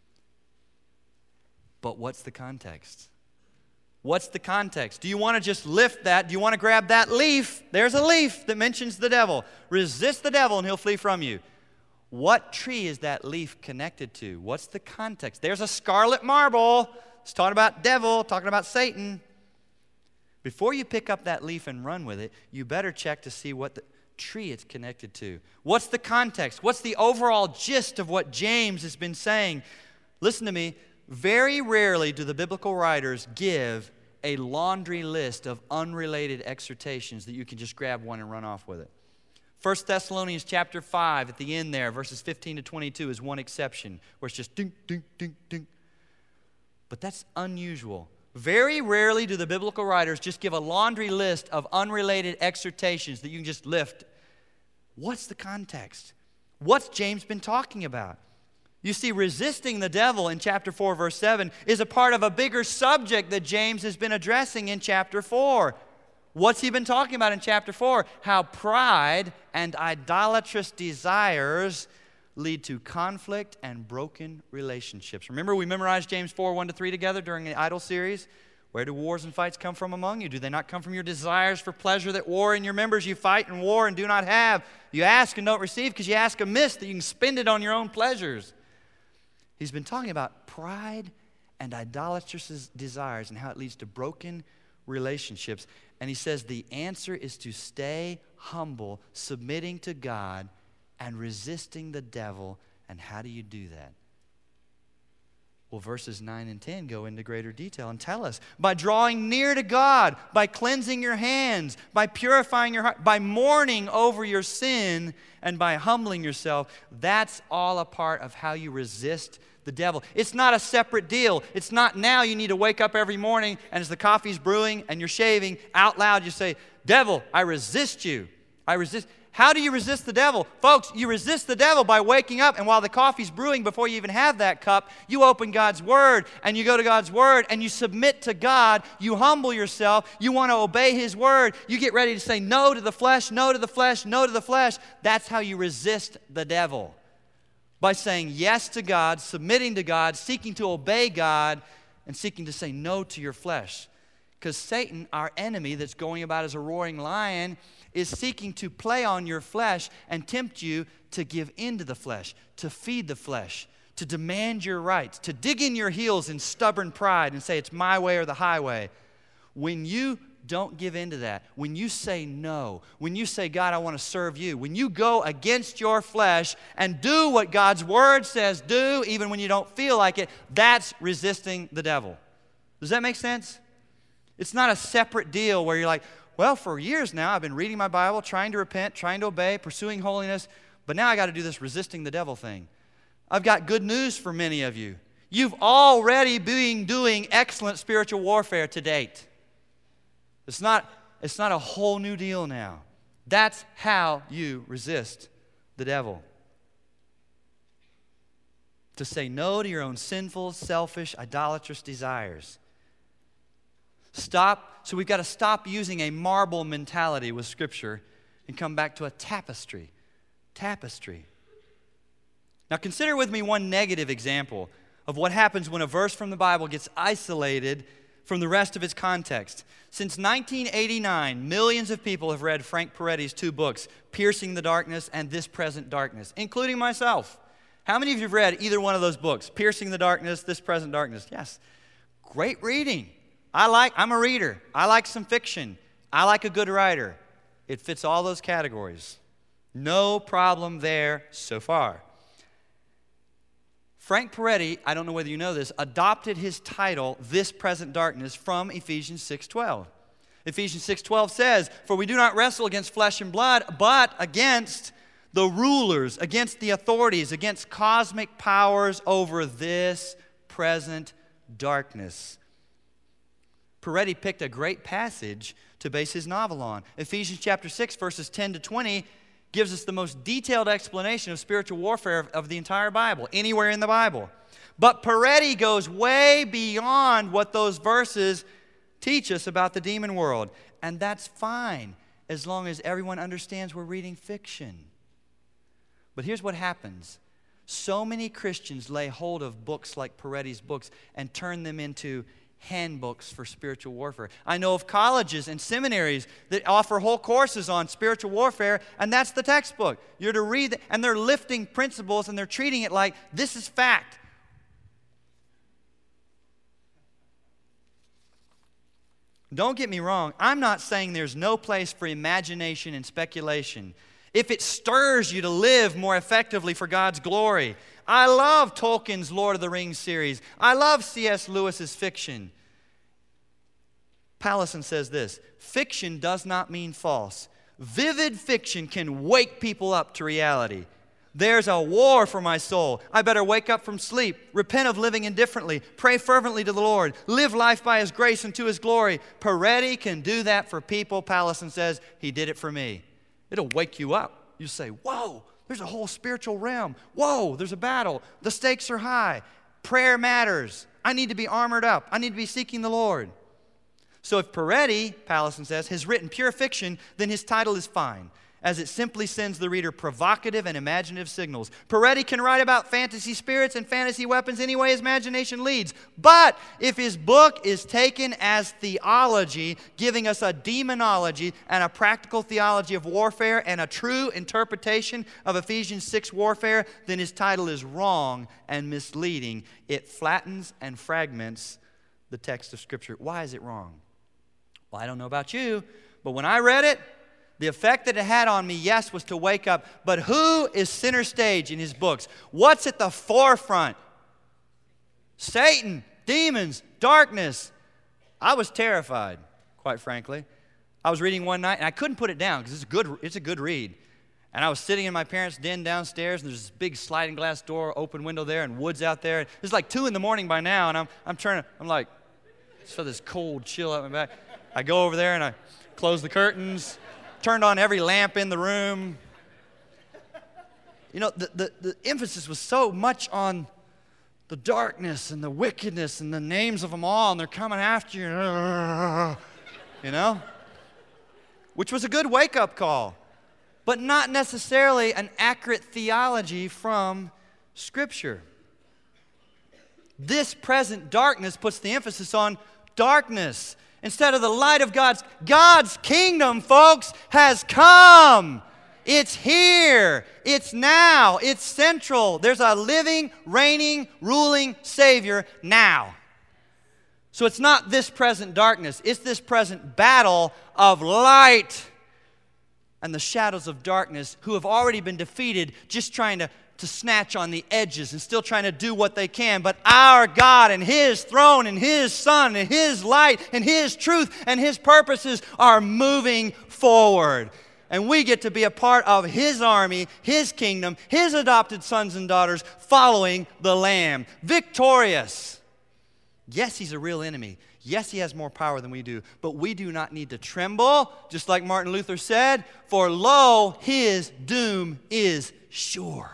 But what's the context? What's the context? Do you want to just lift that? Do you want to grab that leaf? There's a leaf that mentions the devil. Resist the devil and he'll flee from you. What tree is that leaf connected to? What's the context? There's a scarlet marble. It's talking about devil, talking about Satan. Before you pick up that leaf and run with it, you better check to see what the tree it's connected to. What's the context? What's the overall gist of what James has been saying? Listen to me. Very rarely do the biblical writers give a laundry list of unrelated exhortations that you can just grab one and run off with it. First Thessalonians chapter five, at the end there, verses fifteen to twenty-two is one exception, where it's just ding, ding, ding, ding. But that's unusual. Very rarely do the biblical writers just give a laundry list of unrelated exhortations that you can just lift. What's the context? What's James been talking about? You see, resisting the devil in chapter four, verse seven is a part of a bigger subject that James has been addressing in chapter four. What's he been talking about in chapter four? How pride and idolatrous desires lead to conflict and broken relationships. Remember, we memorized James four, one to three together during the Idol series? Where do wars and fights come from among you? Do they not come from your desires for pleasure that war in your members? You fight and war and do not have. You ask and don't receive because you ask amiss that you can spend it on your own pleasures. He's been talking about pride and idolatrous desires and how it leads to broken relationships. And he says the answer is to stay humble, submitting to God, and resisting the devil. And how do you do that? Well, verses nine and ten go into greater detail and tell us. By drawing near to God, by cleansing your hands, by purifying your heart, by mourning over your sin, and by humbling yourself. That's all a part of how you resist the devil. It's not a separate deal. It's not now you need to wake up every morning and as the coffee's brewing and you're shaving, out loud you say, devil, I resist you. I resist. How do you resist the devil? Folks, you resist the devil by waking up, and while the coffee's brewing, before you even have that cup, you open God's Word, and you go to God's Word, and you submit to God. You humble yourself. You want to obey His Word. You get ready to say no to the flesh, no to the flesh, no to the flesh. That's how you resist the devil. By saying yes to God, submitting to God, seeking to obey God, and seeking to say no to your flesh. Because Satan, our enemy that's going about as a roaring lion, is seeking to play on your flesh and tempt you to give in to the flesh, to feed the flesh, to demand your rights, to dig in your heels in stubborn pride and say it's my way or the highway. When you don't give in to that, when you say no, when you say, God, I want to serve you, when you go against your flesh and do what God's Word says do, even when you don't feel like it, that's resisting the devil. Does that make sense? It's not a separate deal where you're like, well, for years now, I've been reading my Bible, trying to repent, trying to obey, pursuing holiness, but now I got to do this resisting the devil thing. I've got good news for many of you. You've already been doing excellent spiritual warfare to date. It's not, it's not a whole new deal now. That's how you resist the devil. To say no to your own sinful, selfish, idolatrous desires. Stop. So we've got to stop using a marble mentality with Scripture and come back to a tapestry. Tapestry. Now consider with me one negative example of what happens when a verse from the Bible gets isolated from the rest of its context. Since nineteen eighty-nine, millions of people have read Frank Peretti's two books, Piercing the Darkness and This Present Darkness, including myself. How many of you have read either one of those books, Piercing the Darkness, This Present Darkness? Yes. Great reading. I like, I'm a reader. I like some fiction. I like a good writer. It fits all those categories. No problem there so far. Frank Peretti, I don't know whether you know this, adopted his title, This Present Darkness, from Ephesians six twelve. Ephesians six twelve says, for we do not wrestle against flesh and blood, but against the rulers, against the authorities, against cosmic powers over this present darkness. Peretti picked a great passage to base his novel on. Ephesians chapter six, verses ten to twenty, gives us the most detailed explanation of spiritual warfare of, of the entire Bible, anywhere in the Bible. But Peretti goes way beyond what those verses teach us about the demon world. And that's fine, as long as everyone understands we're reading fiction. But here's what happens. So many Christians lay hold of books like Peretti's books and turn them into handbooks for spiritual warfare. I know of colleges and seminaries that offer whole courses on spiritual warfare, and that's the textbook. You're to read it, and they're lifting principles, and they're treating it like this is fact. Don't get me wrong. I'm not saying there's no place for imagination and speculation. If it stirs you to live more effectively for God's glory. I love Tolkien's Lord of the Rings series. I love C S Lewis's fiction. Pallison says this, fiction does not mean false. Vivid fiction can wake people up to reality. There's a war for my soul. I better wake up from sleep, repent of living indifferently, pray fervently to the Lord, live life by His grace and to His glory. Peretti can do that for people. Pallison says, he did it for me. It'll wake you up. You say, whoa, there's a whole spiritual realm. Whoa, there's a battle. The stakes are high. Prayer matters. I need to be armored up. I need to be seeking the Lord. So if Peretti, Pallison says, has written pure fiction, then his title is fine, as it simply sends the reader provocative and imaginative signals. Peretti can write about fantasy spirits and fantasy weapons any way his imagination leads. But if his book is taken as theology, giving us a demonology and a practical theology of warfare and a true interpretation of Ephesians six warfare, then his title is wrong and misleading. It flattens and fragments the text of Scripture. Why is it wrong? Well, I don't know about you, but when I read it, the effect that it had on me, yes, was to wake up. But who is center stage in his books? What's at the forefront? Satan, demons, darkness. I was terrified, quite frankly. I was reading one night, and I couldn't put it down because it's a good, it's a good read. And I was sitting in my parents' den downstairs, and there's this big sliding glass door, open window there, and woods out there. It's like two in the morning by now, and I'm, I'm turning, I'm like, so this cold chill out my back. I go over there, and I close the curtains. Turned on every lamp in the room. You know, the, the, the emphasis was so much on the darkness and the wickedness and the names of them all, and they're coming after you. You know? Which was a good wake-up call, but not necessarily an accurate theology from Scripture. This present darkness puts the emphasis on darkness instead of the light of God's. God's kingdom, folks, has come. It's here. It's now. It's central. There's a living, reigning, ruling Savior now. So it's not this present darkness. It's this present battle of light and the shadows of darkness who have already been defeated, just trying to to snatch on the edges and still trying to do what they can. But our God and His throne and His Son and His light and His truth and His purposes are moving forward. And we get to be a part of His army, His kingdom, His adopted sons and daughters following the Lamb. Victorious. Yes, He's a real enemy. Yes, He has more power than we do. But we do not need to tremble, just like Martin Luther said, for lo, His doom is sure.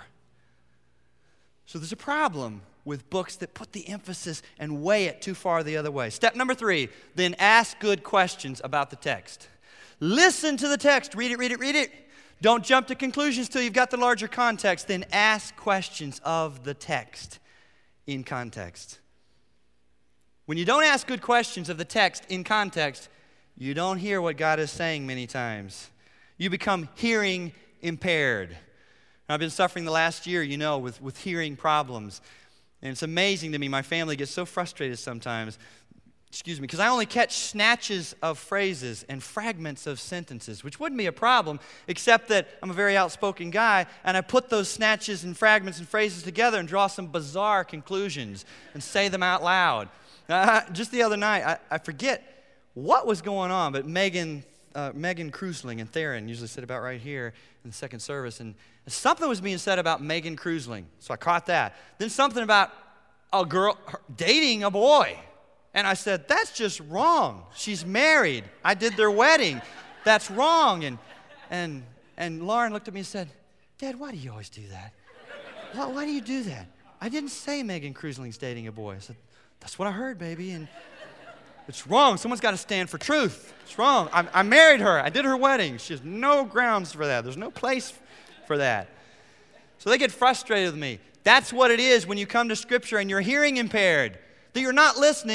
So there's a problem with books that put the emphasis and weigh it too far the other way. Step number three, then ask good questions about the text. Listen to the text. Read it, read it, read it. Don't jump to conclusions till you've got the larger context. Then ask questions of the text in context. When you don't ask good questions of the text in context, you don't hear what God is saying many times. You become hearing impaired. I've been suffering the last year, you know, with, with hearing problems. And it's amazing to me. My family gets so frustrated sometimes, excuse me, because I only catch snatches of phrases and fragments of sentences, which wouldn't be a problem, except that I'm a very outspoken guy, and I put those snatches and fragments and phrases together and draw some bizarre conclusions and say them out loud. Uh, just the other night, I, I forget what was going on, but Megan, uh, Megan Krusling and Theron usually sit about right here in the second service, and something was being said about Megan Krusling, so I caught that. Then something about a girl dating a boy. And I said, that's just wrong. She's married. I did their wedding. That's wrong. And and and Lauren looked at me and said, Dad, why do you always do that? Why, why do you do that? I didn't say Megan Krusling's dating a boy. I said, that's what I heard, baby. And it's wrong. Someone's got to stand for truth. It's wrong. I, I married her. I did her wedding. She has no grounds for that. There's no place for that. So they get frustrated with me. That's what it is when you come to Scripture and you're hearing impaired. That you're not listening,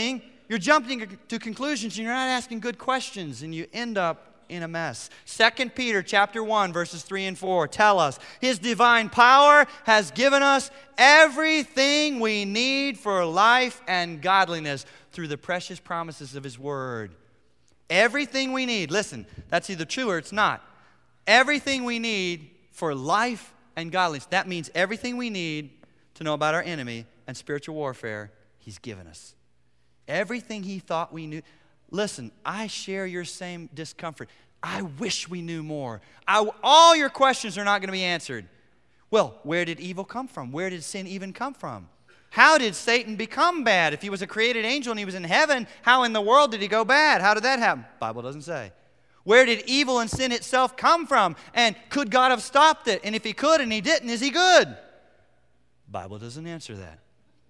You're jumping to conclusions and you're not asking good questions, and you end up in a mess. Second Peter chapter one, verses three and four tell us His divine power has given us everything we need for life and godliness through the precious promises of His Word. Everything we need. Listen, that's either true or it's not. Everything we need for life and godliness. That means everything we need to know about our enemy and spiritual warfare, He's given us. Everything He thought we knew. Listen, I share your same discomfort. I wish we knew more. I, all your questions are not going to be answered. Well, where did evil come from? Where did sin even come from? How did Satan become bad? If he was a created angel and he was in heaven, how in the world did he go bad? How did that happen? The Bible doesn't say. Where did evil and sin itself come from? And could God have stopped it? And if He could and He didn't, is He good? The Bible doesn't answer that.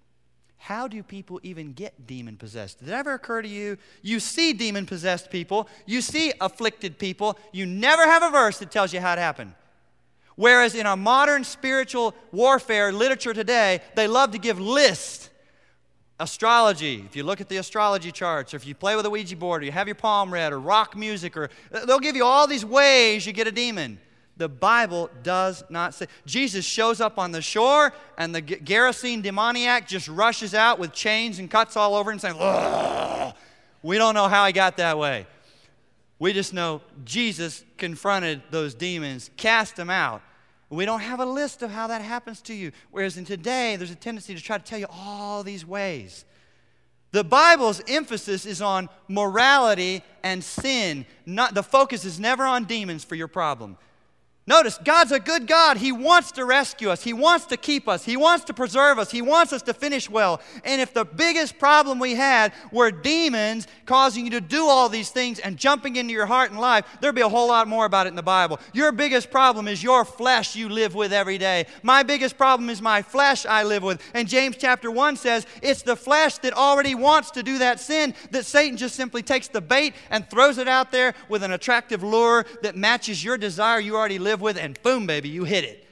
How do people even get demon-possessed? Did it ever occur to you? You see demon-possessed people. You see afflicted people. You never have a verse that tells you how it happened. Whereas in our modern spiritual warfare literature today, they love to give lists. Astrology, if you look at the astrology charts, or if you play with a Ouija board, or you have your palm read, or rock music, or they'll give you all these ways you get a demon. The Bible does not say. Jesus shows up on the shore, and the Gerasene demoniac just rushes out with chains and cuts all over him, saying, "Ugh." We don't know how he got that way. We just know Jesus confronted those demons, cast them out. We don't have a list of how that happens to you. Whereas in today, there's a tendency to try to tell you all these ways. The Bible's emphasis is on morality and sin. Not, the focus is never on demons for your problem. Notice, God's a good God. He wants to rescue us. He wants to keep us. He wants to preserve us. He wants us to finish well. And if the biggest problem we had were demons causing you to do all these things and jumping into your heart and life, there'd be a whole lot more about it in the Bible. Your biggest problem is your flesh you live with every day. My biggest problem is my flesh I live with. And James chapter one says it's the flesh that already wants to do that sin that Satan just simply takes the bait and throws it out there with an attractive lure that matches your desire you already live with, and boom, baby, you hit it.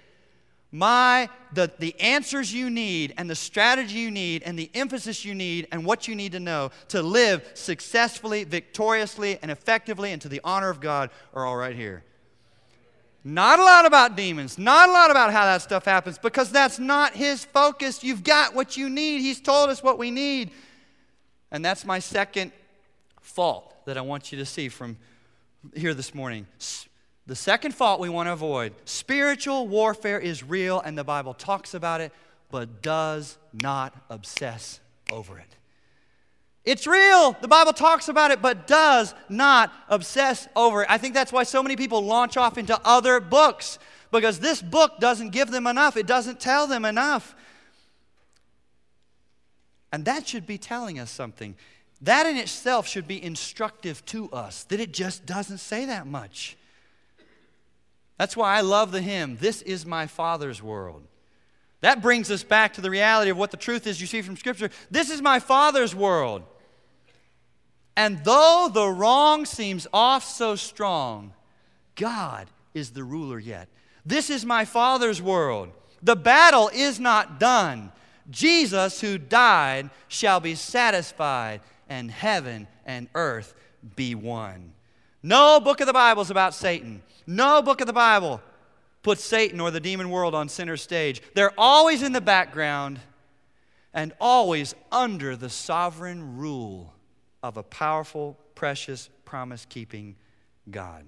My, the, the answers you need and the strategy you need and the emphasis you need and what you need to know to live successfully, victoriously, and effectively and to the honor of God are all right here. Not a lot about demons, not a lot about how that stuff happens, because that's not His focus. You've got what you need. He's told us what we need. And that's my second fault that I want you to see from here this morning. The second fault we want to avoid: spiritual warfare is real, and the Bible talks about it, but does not obsess over it. It's real. The Bible talks about it, but does not obsess over it. I think that's why so many people launch off into other books, because this book doesn't give them enough. It doesn't tell them enough. And that should be telling us something. That in itself should be instructive to us, that it just doesn't say that much. That's why I love the hymn, "This is my Father's world." That brings us back to the reality of what the truth is you see from Scripture. This is my Father's world. And though the wrong seems oft so strong, God is the ruler yet. This is my Father's world. The battle is not done. Jesus, who died, shall be satisfied, and heaven and earth be one. No book of the Bible is about Satan. No book of the Bible puts Satan or the demon world on center stage. They're always in the background and always under the sovereign rule of a powerful, precious, promise-keeping God.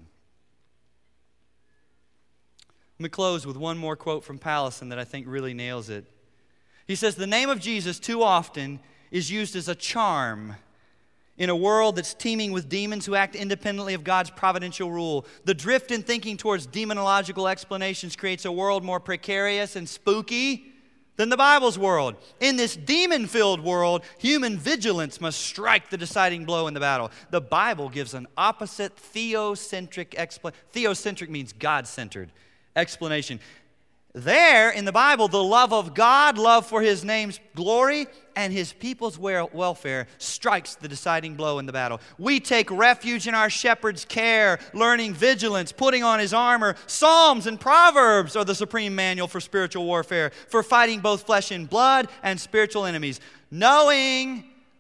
Let me close with one more quote from Pallison that I think really nails it. He says, "The name of Jesus too often is used as a charm in a world that's teeming with demons who act independently of God's providential rule. The drift in thinking towards demonological explanations creates a world more precarious and spooky than the Bible's world. In this demon-filled world, human vigilance must strike the deciding blow in the battle." The Bible gives an opposite theocentric explanation. Theocentric means God-centered explanation. There, in the Bible, the love of God, love for His name's glory, and His people's welfare strikes the deciding blow in the battle. We take refuge in our shepherd's care, learning vigilance, putting on His armor. Psalms and Proverbs are the supreme manual for spiritual warfare, for fighting both flesh and blood and spiritual enemies. Knowing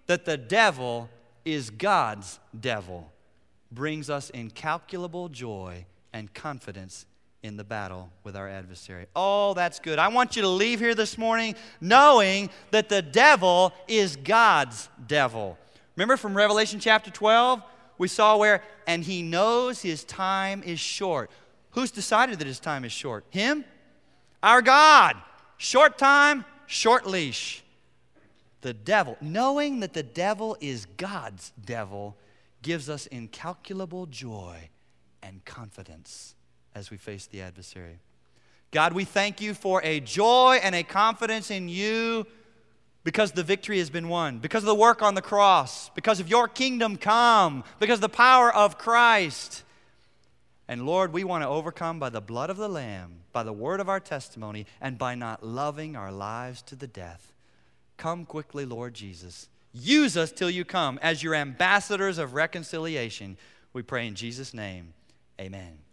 that the devil is God's devil brings us incalculable joy and confidence in the battle with our adversary. Oh, that's good. I want you to leave here this morning knowing that the devil is God's devil. Remember from Revelation chapter twelve, we saw where, and he knows his time is short. Who's decided that his time is short? Him? Our God. Short time, short leash. The devil, knowing that the devil is God's devil, gives us incalculable joy and confidence as we face the adversary. God, we thank you for a joy and a confidence in you because the victory has been won, because of the work on the cross, because of your kingdom come, because of the power of Christ. And Lord, we want to overcome by the blood of the Lamb, by the word of our testimony, and by not loving our lives to the death. Come quickly, Lord Jesus. Use us till you come as your ambassadors of reconciliation. We pray in Jesus' name. Amen.